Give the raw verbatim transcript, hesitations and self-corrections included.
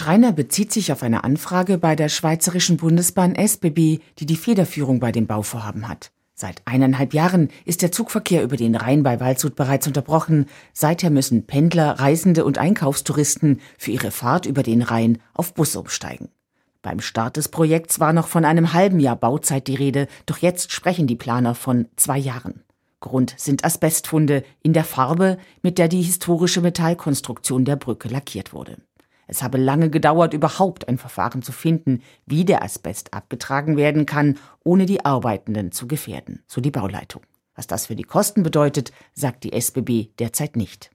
Schreiner bezieht sich auf eine Anfrage bei der Schweizerischen Bundesbahn S B B, die die Federführung bei dem Bauvorhaben hat. Seit eineinhalb Jahren ist der Zugverkehr über den Rhein bei Waldshut bereits unterbrochen. Seither müssen Pendler, Reisende und Einkaufstouristen für ihre Fahrt über den Rhein auf Busse umsteigen. Beim Start des Projekts war noch von einem halben Jahr Bauzeit die Rede, doch jetzt sprechen die Planer von zwei Jahren. Grund sind Asbestfunde in der Farbe, mit der die historische Metallkonstruktion der Brücke lackiert wurde. Es habe lange gedauert, überhaupt ein Verfahren zu finden, wie der Asbest abgetragen werden kann, ohne die Arbeitenden zu gefährden, so die Bauleitung. Was das für die Kosten bedeutet, sagt die S B B derzeit nicht.